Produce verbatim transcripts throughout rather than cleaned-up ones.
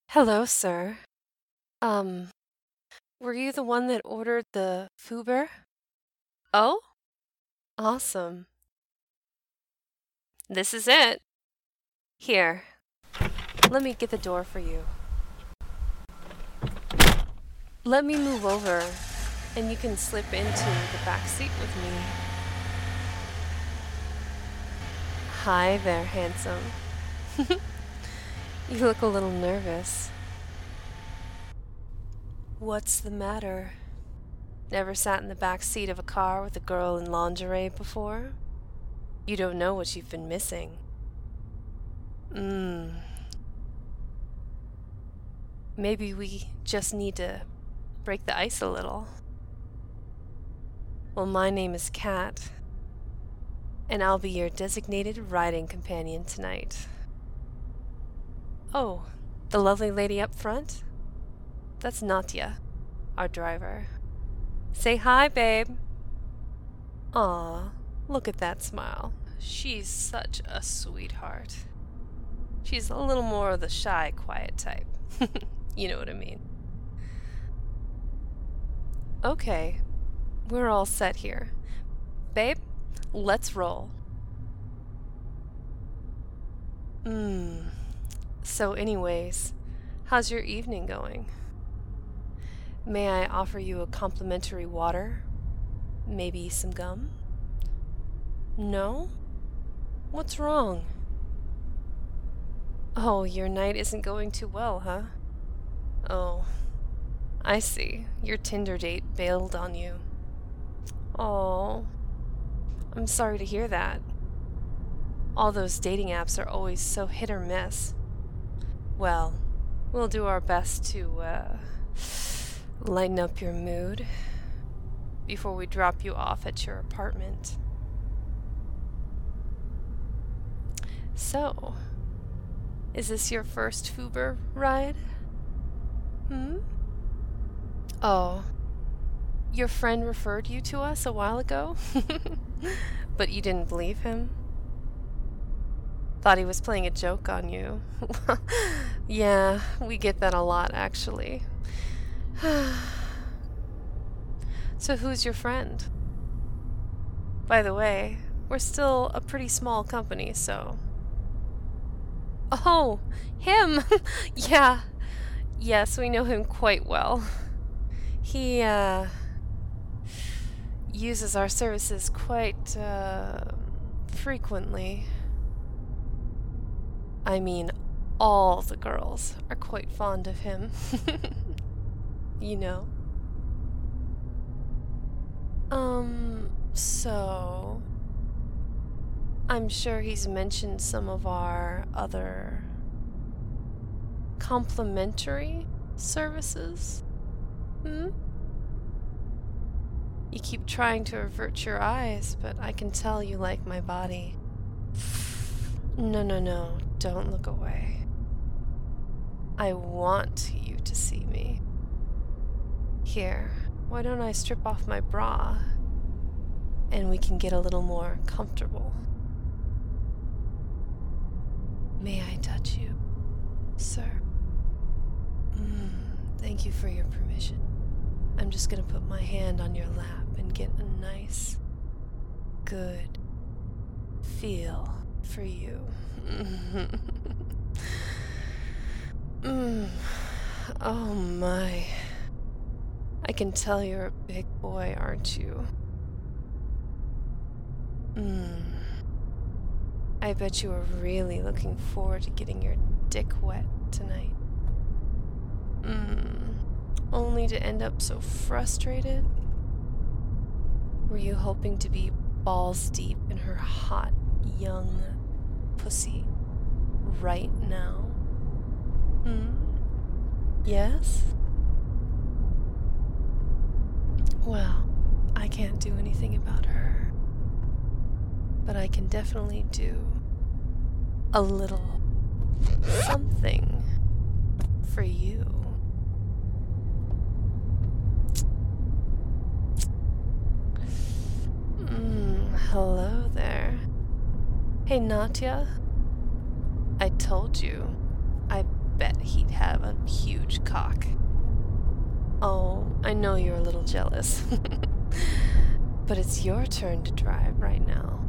Hello, sir. Um, were you the one that ordered the Fuber? Oh, awesome. This is it. Here, let me get the door for you. Let me move over, and you can slip into the back seat with me. Hi there, handsome. You look a little nervous. What's the matter? Never sat in the back seat of a car with a girl in lingerie before? You don't know what you've been missing. Mmm. Maybe we just need to break the ice a little. Well, my name is Kat, and I'll be your designated riding companion tonight. Oh, the lovely lady up front? That's Natya, our driver. Say hi, babe. Aw, look at that smile. She's such a sweetheart. She's a little more of the shy, quiet type. You know what I mean. Okay, we're all set here. Babe, let's roll. Mmm. So anyways, how's your evening going? May I offer you a complimentary water? Maybe some gum? No? What's wrong? Oh, your night isn't going too well, huh? Oh, I see. Your Tinder date bailed on you. Oh, I'm sorry to hear that. All those dating apps are always so hit or miss. Well, we'll do our best to, uh, lighten up your mood before we drop you off at your apartment. So, is this your first Fuber ride? Hmm? Oh, your friend referred you to us a while ago? But you didn't believe him? Thought he was playing a joke on you. Yeah, we get that a lot, actually. So who's your friend? By the way, we're still a pretty small company, so... Oh, him! Yeah, yes, we know him quite well. He, uh, uses our services quite, uh, frequently. I mean, all the girls are quite fond of him. You know? Um, so... I'm sure he's mentioned some of our other complimentary services. Hmm? You keep trying to avert your eyes, but I can tell you like my body. No, no, no, don't look away. I want you to see me. Here, why don't I strip off my bra and we can get a little more comfortable? May I touch you, sir? Mm, thank you for your permission. I'm just gonna put my hand on your lap and get a nice, good feel for you. Mm. Oh my. I can tell you're a big boy, aren't you? Mm. I bet you were really looking forward to getting your dick wet tonight. Mm. Only to end up so frustrated? Were you hoping to be balls deep in her hot, young pussy right now? Hmm? Yes? Well, I can't do anything about her. But I can definitely do a little something for you. Mm, hello there. Hey, Natya. I told you. I bet he'd have a huge cock. Oh, I know you're a little jealous. But it's your turn to drive right now.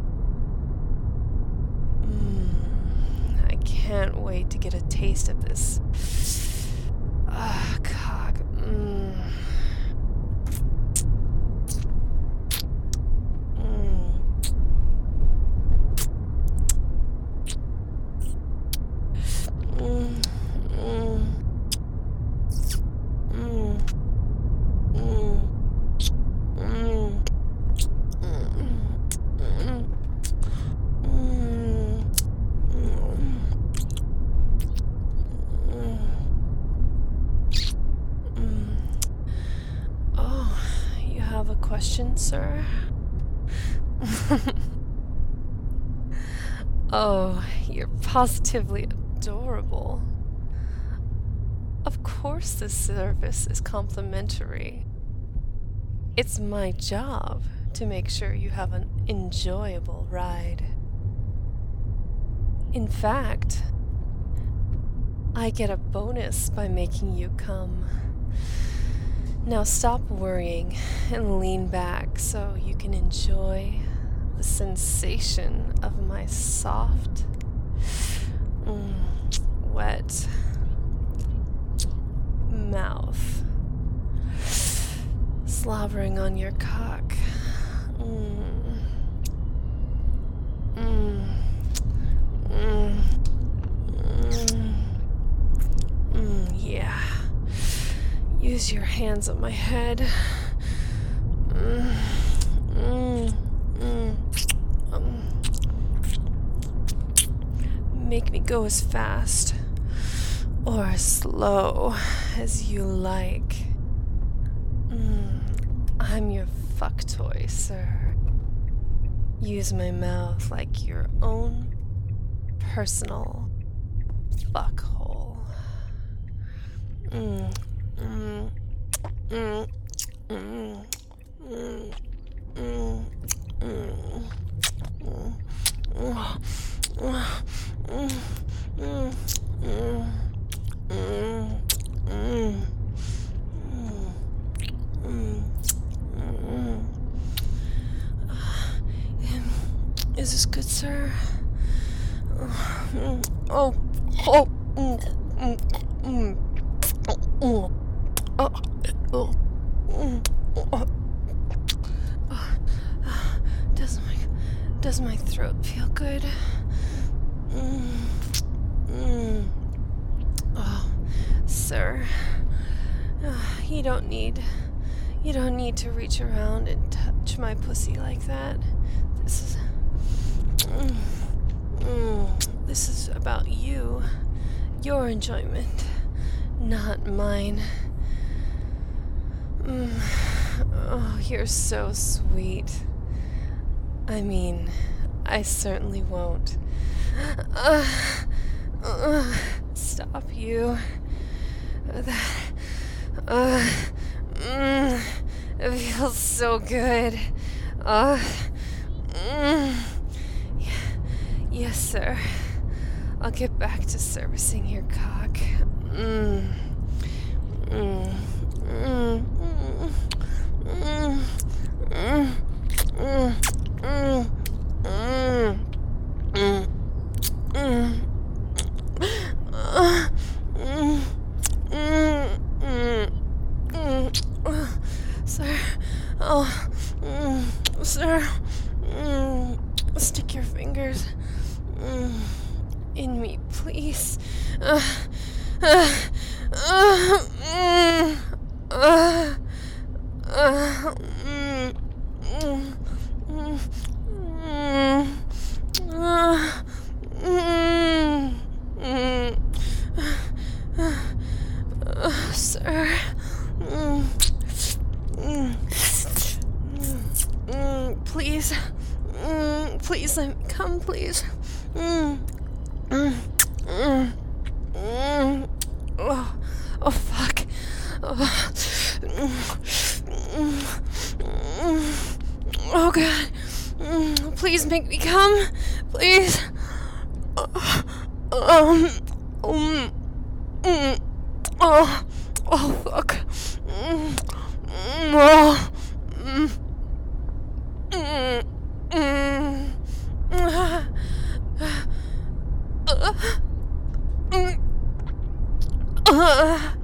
Mm, I can't wait to get a taste of this. Ah, cock. Mm. Question, sir? Oh, you're positively adorable. Of course this service is complimentary. It's my job to make sure you have an enjoyable ride. In fact, I get a bonus by making you come. Now stop worrying and lean back so you can enjoy the sensation of my soft, mm, wet mouth slobbering on your cock. Mm. Mm. Mm. Mm. Mm, yeah. Use your hands on my head. Mm, mm, mm, um, make me go as fast or as slow as you like. Mm, I'm your fuck toy, sir. Use my mouth like your own personal fuck hole. Mm. Mm, mm, mm, mm, mm, mm, mm, Is this good, sir? Oh, oh, mm, mm, mm, oh. Oh, oh, oh, oh, oh. Does my does my throat feel good? Mm, mm. Oh, sir, uh, you don't need you don't need to reach around and touch my pussy like that. This is mm, mm, this is about you, your enjoyment, not mine. Mm. Oh, you're so sweet. I mean, I certainly won't. Uh, uh, stop you. That, uh, mm, it feels so good. Uh, mm, yeah, yes, sir. I'll get back to servicing your cock. Mm, mm, mm. Mm, mm, mm, mm, mm, mm, mm, uh, mm, mm, mm, mm, uh, sir, oh, mm, sir, mm, stick your fingers mm, in me, please. Uh, uh, uh, mm, uh, Uh, mm, mm, mm, mm, uh, mm, mm, uh, sir, mm, mm, mm, please, mm, please let me come, please. Mm, mm, mm, mm, oh, oh, fuck. Oh, oh God. Please make me come. Please. Um. Um. Oh, oh, fuck. Mm, mm, oh, mm, mm, mm, uh, uh, mm, uh,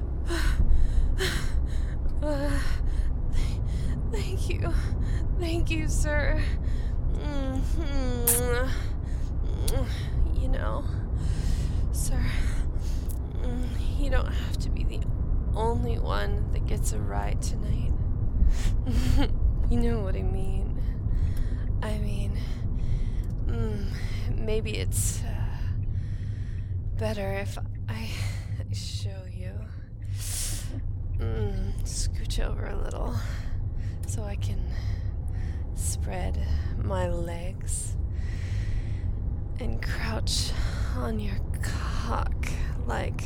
uh, thank you. Thank you, sir. Mm, mm, you know, sir, mm, you don't have to be the only one that gets a ride tonight. You know what I mean. I mean, mm, maybe it's uh, better if I show you. Mm, scooch over a little so I can spread my legs and crouch on your cock like.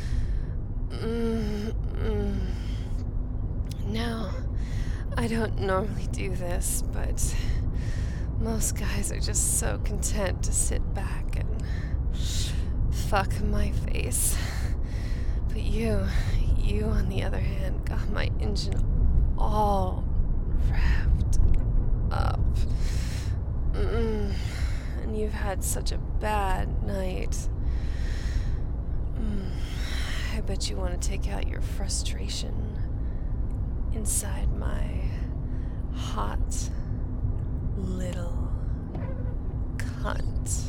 Mm, mm. Now, I don't normally do this, but most guys are just so content to sit back and fuck my face. But you, you on the other hand, got my engine all wrapped up. Mm, and you've had such a bad night. Mm, I bet you want to take out your frustration inside my hot little cunt.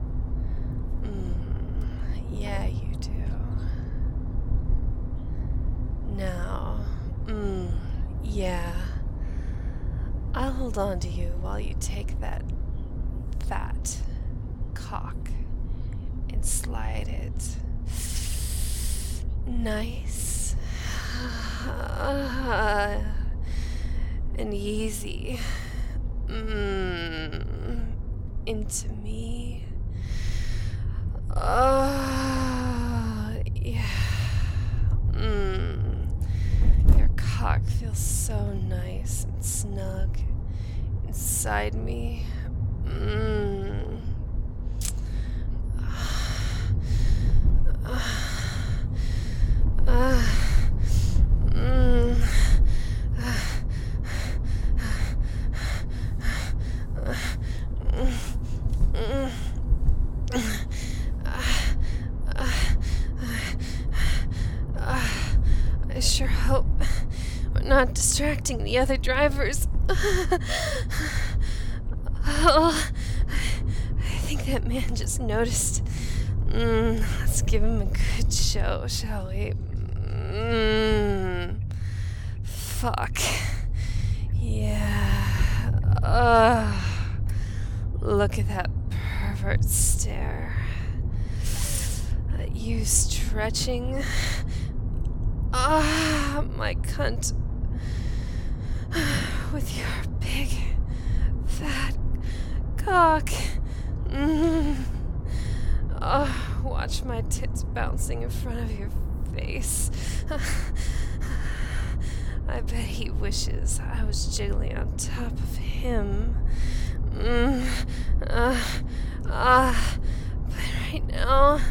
Mm, yeah, you do. Now, mm, yeah, I'll hold on to you while you take that fat cock and slide it nice and easy mm, into me. Oh, yeah. Mm. Your cock feels so nice and snug inside me. Mm. Uh, mm. I sure hope we're not distracting the other drivers. Oh, I think that man just noticed. Mm, let's give him a good show, shall we? Mm, fuck. Yeah. Uh, look at that pervert stare. Uh, you stretching. Ah, my cunt. With your big, fat cock. Mm. Oh, watch my tits bouncing in front of your face. I bet he wishes I was jiggling on top of him. Mm. Uh, uh, but right now,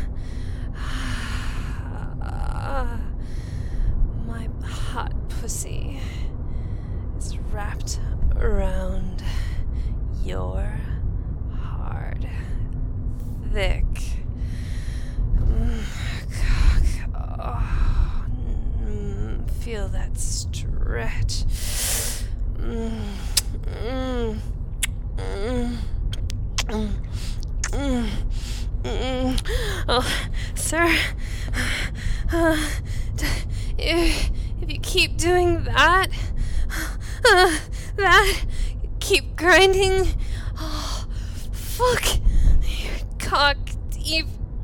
uh, my hot pussy is wrapped around your hard, thick mm, cock. Oh, mm, feel that stretch. Mm, mm, mm, mm, mm, mm. Oh, sir, uh, d- if, if you keep doing that, uh, that, keep grinding. Oh, fuck, your cock deep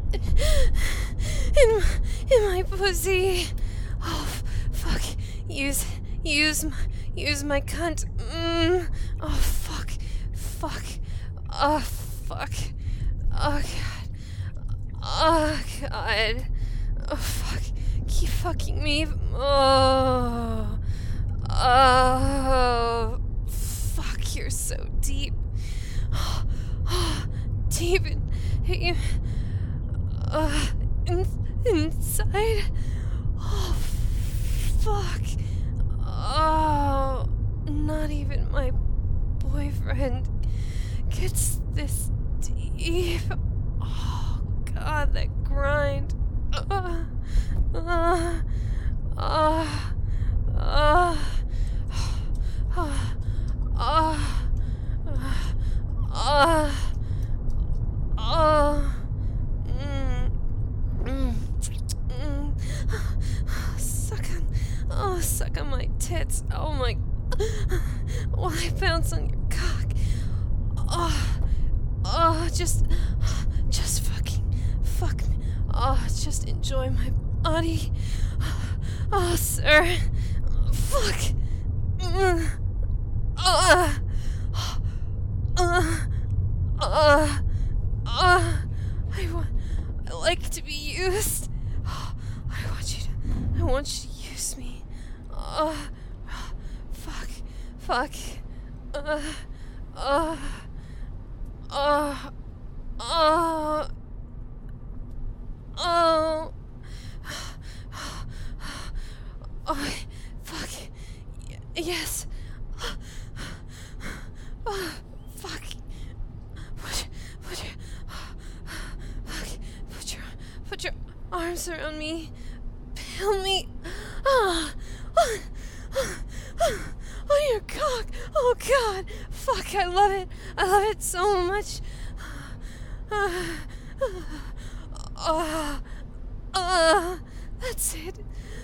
in, in my pussy. Oh, fuck, use, use, my, use my cunt. Mm. Oh, fuck, fuck, oh, fuck, oh, God, oh, God, oh, fuck, keep fucking me. Oh, oh, fuck, you're so deep. Oh, oh, deep in, in, uh, in, inside. friend gets this deep. Oh, God, that grind. Uh, uh, uh, uh, uh, uh, uh, uh, mm, mm, mm. Suck on, oh, suck on my tits. Oh my, while I bounce on your cock. Oh, oh, just, just fucking, fuck me. Oh, just enjoy my body. Oh, sir. Fuck. Uh, uh, uh, uh, uh, I want, I like to be used. I want you to, I want you to use me. Uh, fuck, fuck. Uh, uh, uh, uh, oh, oh, fuck, y- yes, oh, fuck, put, put your, fuck, put your, put your arms around me, peel me, ah, oh, oh, oh, oh, your cock, oh God, fuck, I love it, I love it so much, uh, uh, uh, that's it.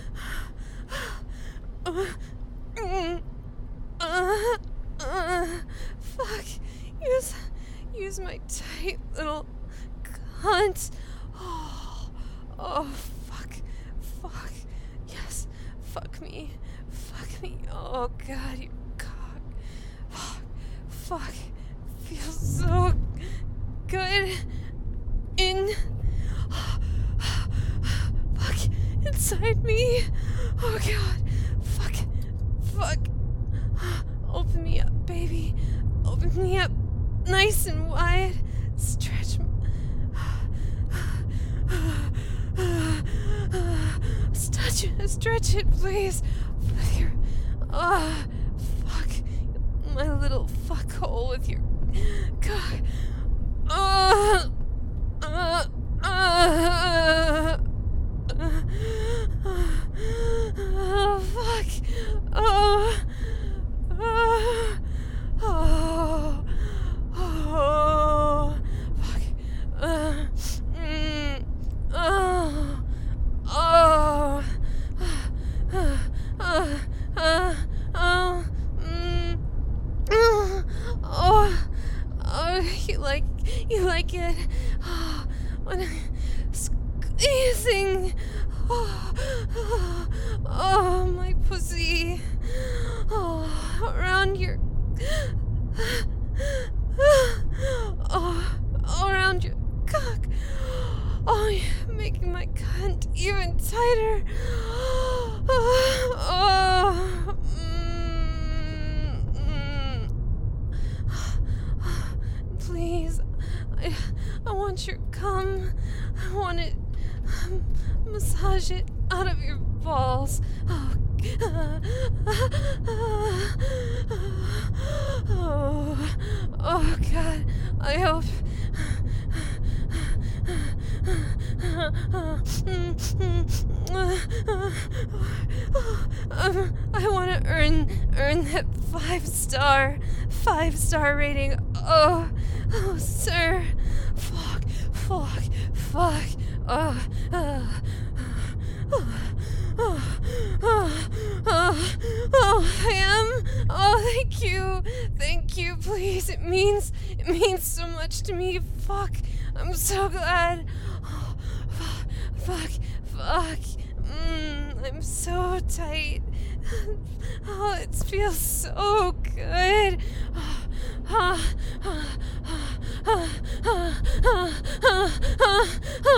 Uh, mm, uh, uh, fuck. Use, use my tight little cunt. Oh, oh, fuck, fuck. Yes, fuck me, fuck me. Oh God, your cock. Fuck, fuck. Feels so good. In, fuck, inside me. Oh God, fuck, fuck. Open me up, baby. Open me up nice and wide. Stretch. Stretch it, stretch it, please. With your, ah, fuck, my little fuck hole with your cock. Uh, uh, uh, oh, fuck. Oh, oh, oh, oh, fuck. Uh, mm, oh, oh, uh, uh, uh, oh, mm, oh, oh, oh, you like, you like it. Oh, when I'm squeezing. Oh, oh, oh, my pussy. Oh, around your. Oh, around your cock. Oh, you're making my cunt even tighter. Oh, oh, mm, mm. Please, I, I want your cum. I want it. Um, massage it out of your balls. Oh, oh, oh God, I hope. Um, I want to earn earn that five star five star rating. Oh, oh, sir. Fuck, fuck, fuck. Oh, uh, oh, oh, oh, oh, oh, I am. Oh, thank you, thank you. Please, it means it means so much to me. Fuck, I'm so glad. Oh, fuck, fuck. Mm, I'm so tight. Oh, it feels so good. Oh, oh, oh, oh, oh, oh, oh,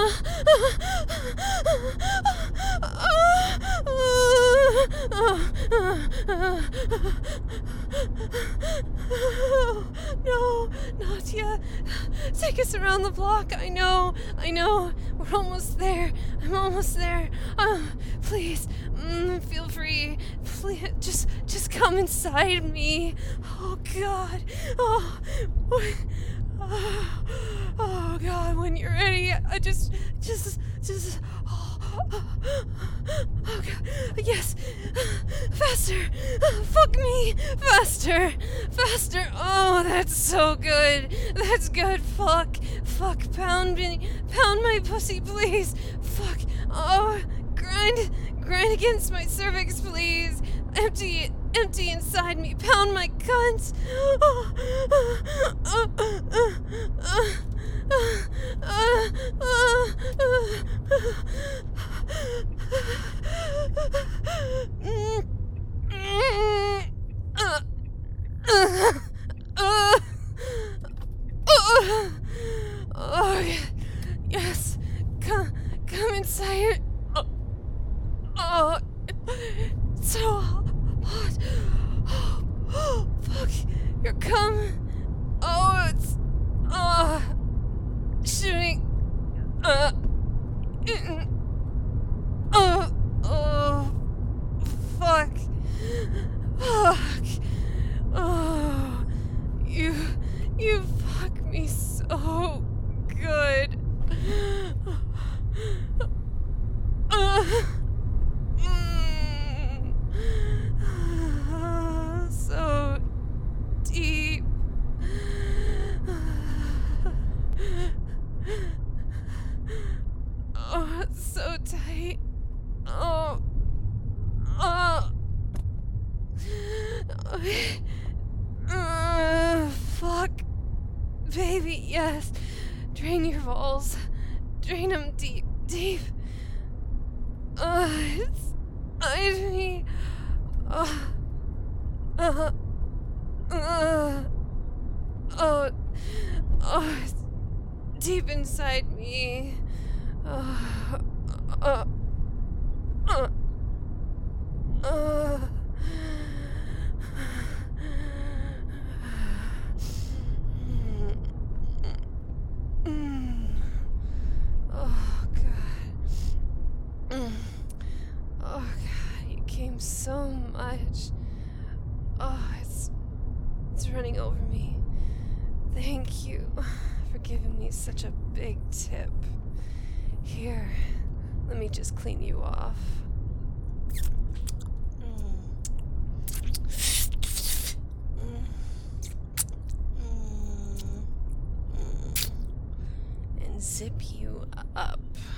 oh, no, not yet. Take us around the block. I know, I know. We're we're almost there. I'm almost there. Uh, please, mm, feel free. Please, just, just come inside me. Oh God. Oh, what? Oh, oh God. When you're ready, I just, just, just. Oh, oh God. Yes. Faster. Fuck me. Faster. Faster. Oh, that's so good. That's good. Fuck. Fuck. Pound me. Pound my pussy, please. Fuck. Oh, grind. Grind against my cervix, please. Empty it. Empty inside me. Pound my cunt. Oh, uh, uh, uh, uh, uh, uh, oh, yes. Come, come inside. Oh, oh, it's so hot. Oh, fuck. You're coming. Oh, it's, oh, shooting. Uh, oh, oh, fuck. Fuck. Oh, you, you fuck me so good. Uh, mm, uh, so deep. Oh, it's so tight. Oh, oh. Uh, fuck. Baby, yes. Drain your balls. Drain them deep, deep. Uh, it's inside me. Uh, uh, uh, oh, oh, it's deep inside me. Uh, uh, uh, uh. Oh God. Oh God, you came so much. Oh, it's it's running over me. Thank you for giving me such a big tip. Here, let me just clean you off. And zip you up.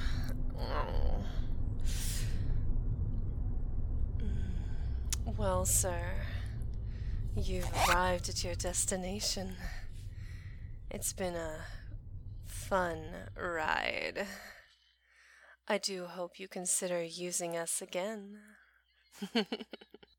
Well, sir, you've arrived at your destination. It's been a fun ride. I do hope you consider using us again.